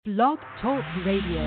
Blog Talk Radio.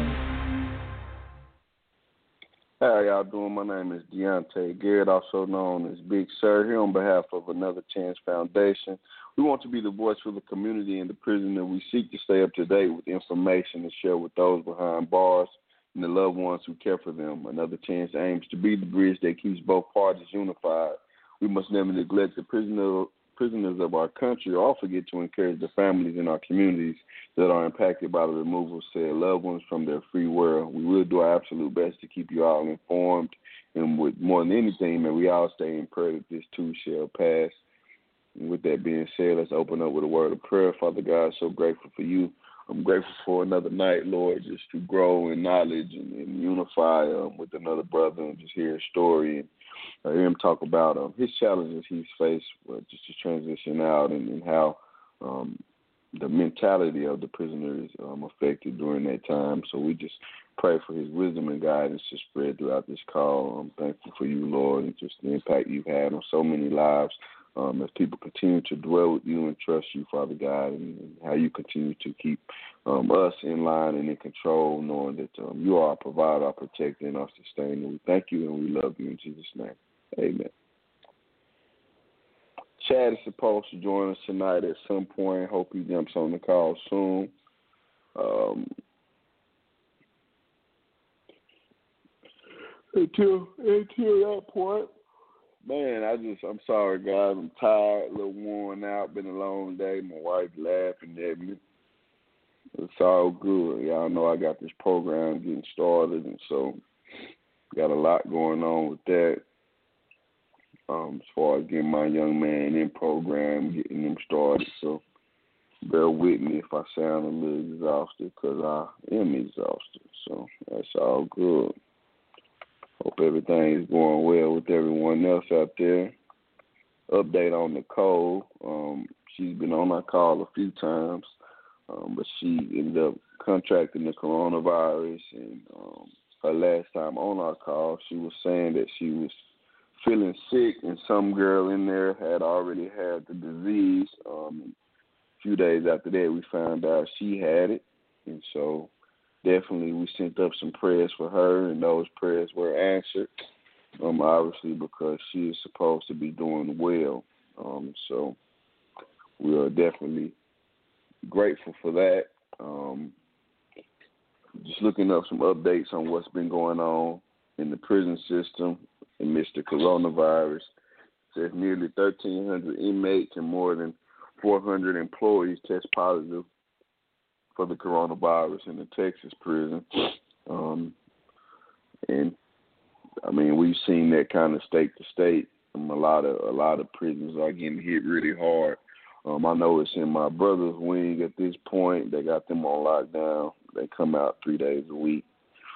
How y'all doing? My name is Deontay Garrett, also known as Big Sir, here on behalf of Another Chance Foundation. We want to be the voice for the community and the prisoner. We seek to stay up to date with information and share with those behind bars and the loved ones who care for them. Another Chance aims to be the bridge that keeps both parties unified. We must never neglect the prisoners of our country or forget to encourage the families in our communities that are impacted by the removal of said loved ones from their free world. We will do our absolute best to keep you all informed, and with more than anything, may we all stay in prayer that this too shall pass. And with that being said, let's open up with a word of prayer. Father God, so grateful for you. I'm grateful for another night, Lord, just to grow in knowledge and unify with another brother and just hear his story and hear him talk about his challenges he's faced just to transition out and how the mentality of the prisoner is affected during that time. So we just pray for his wisdom and guidance to spread throughout this call. I'm thankful for you, Lord, and just the impact you've had on so many lives as people continue to dwell with you and trust you, Father God, and how you continue to keep us in line and in control, knowing that you are our provider, our protector, and our sustainer. We thank you and we love you in Jesus' name. Amen. Chad is supposed to join us tonight at some point. Hope he jumps on the call soon. Until that point, man, I'm sorry, guys. I'm tired, a little worn out. Been a long day. My wife laughing at me. It's all good. Y'all know I got this program getting started, and so got a lot going on with that. As far as getting my young man in program, getting them started. So bear with me if I sound a little exhausted, because I am exhausted. So that's all good. Hope everything is going well with everyone else out there. Update on Nicole. She's been on our call a few times, but she ended up contracting the coronavirus. And her last time on our call, she was saying that she was feeling sick, and some girl in there had already had the disease. A few days after that, we found out she had it, and so definitely we sent up some prayers for her, and those prayers were answered, obviously because she is supposed to be doing well. So we are definitely grateful for that. Just looking up some updates on what's been going on in the prison system amidst the coronavirus. It says nearly 1,300 inmates and more than 400 employees test positive for the coronavirus in the Texas prison. And I mean, we've seen that kind of state to state. A lot of prisons are getting hit really hard. I know it's in my brother's wing at this point. They got them on lockdown. They come out 3 days a week.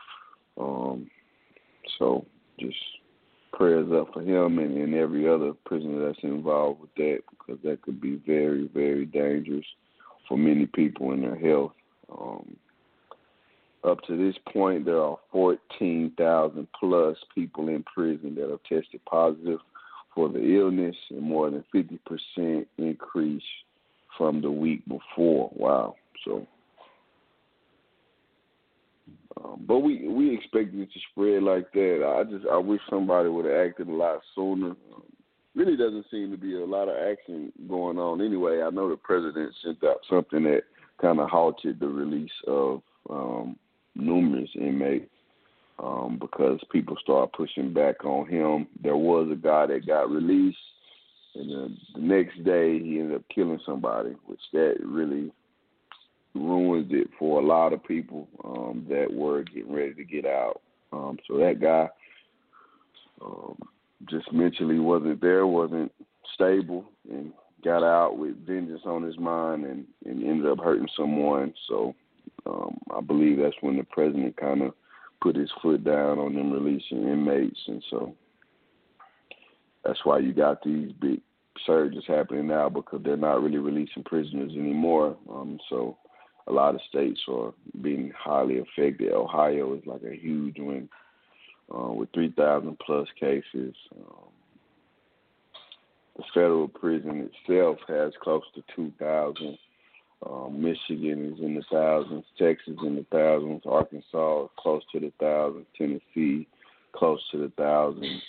So just prayers up for him and every other prisoner that's involved with that, because that could be very, very dangerous for many people and their health. Up to this point, there are 14,000 plus people in prison that have tested positive for the illness, and more than 50% increase from the week before. Wow. So, but we expected it to spread like that. I wish somebody would have acted a lot sooner. Really doesn't seem to be a lot of action going on anyway. I know the president sent out something that kind of halted the release of numerous inmates because people started pushing back on him. There was a guy that got released, and the next day he ended up killing somebody, which that really ruins it for a lot of people that were getting ready to get out. So that guy just mentally wasn't stable, and got out with vengeance on his mind and ended up hurting someone. So I believe that's when the president kind of put his foot down on them releasing inmates. And so that's why you got these big surges happening now, because they're not really releasing prisoners anymore. So a lot of states are being highly affected. Ohio is like a huge one with 3,000 plus cases. The federal prison itself has close to 2,000. Michigan is in the thousands. Texas in the thousands. Arkansas close to the thousands. Tennessee close to the thousands.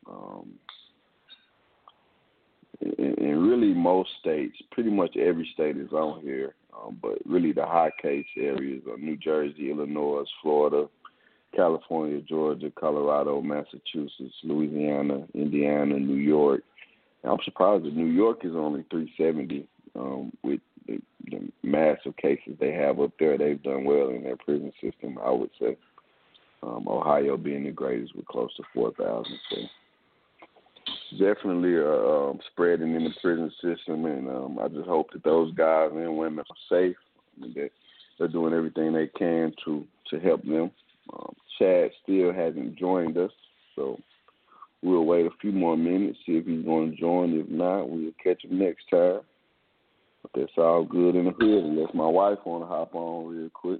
And really most states, pretty much every state is on here. But really the high case areas are New Jersey, Illinois, Florida, California, Georgia, Colorado, Massachusetts, Louisiana, Indiana, New York. And I'm surprised that New York is only 370 with the massive cases they have up there. They've done well in their prison system, I would say. Ohio being the greatest with close to 4,000. So definitely spreading in the prison system, and I just hope that those guys and women are safe. I mean, they're doing everything they can to help them. Chad still hasn't joined us, so we'll wait a few more minutes, see if he's going to join. If not, we'll catch him next time. But that's all good in the hood, unless my wife want to hop on real quick.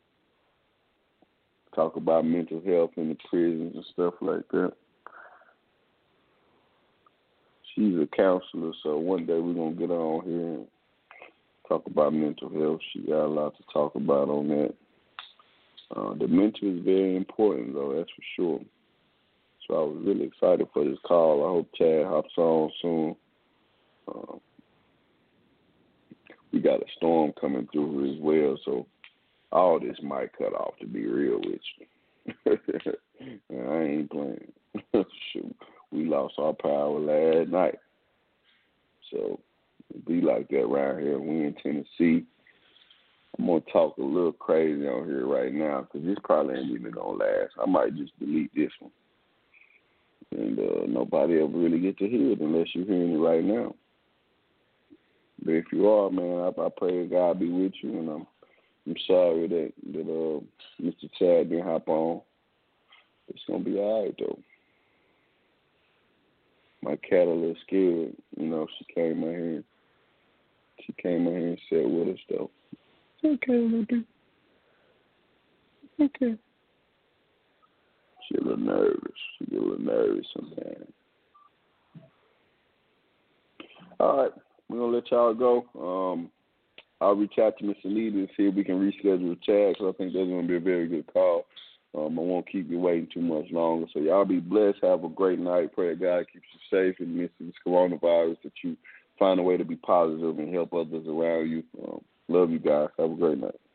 Talk about mental health in the prisons and stuff like that. She's a counselor, so one day we're going to get on here and talk about mental health. She got a lot to talk about on that. The mental is very important, though, that's for sure. So I was really excited for this call. I hope Chad hops on soon. We got a storm coming through as well, so all this might cut off, to be real with you. I ain't playing. Shoot, we lost our power last night. So it be like that around here. We in Tennessee. I'm going to talk a little crazy on here right now because this probably ain't even going to last. I might just delete this one. And nobody ever really get to hear it unless you're hearing it right now. But if you are, man, I pray that God be with you. And I'm sorry that Mr. Chad didn't hop on. It's going to be all right, though. My cat a little scared. You know, she came in here and sat with us, though. Okay, baby. Okay. She a little nervous. She get a little nervous sometimes. All right. We're going to let y'all go. I'll reach out to Mr. Leader and see if we can reschedule Chad, because I think that's going to be a very good call. I won't keep you waiting too much longer. So y'all be blessed. Have a great night. Pray that God keeps you safe and amidst this coronavirus, that you find a way to be positive and help others around you. Love you guys. Have a great night.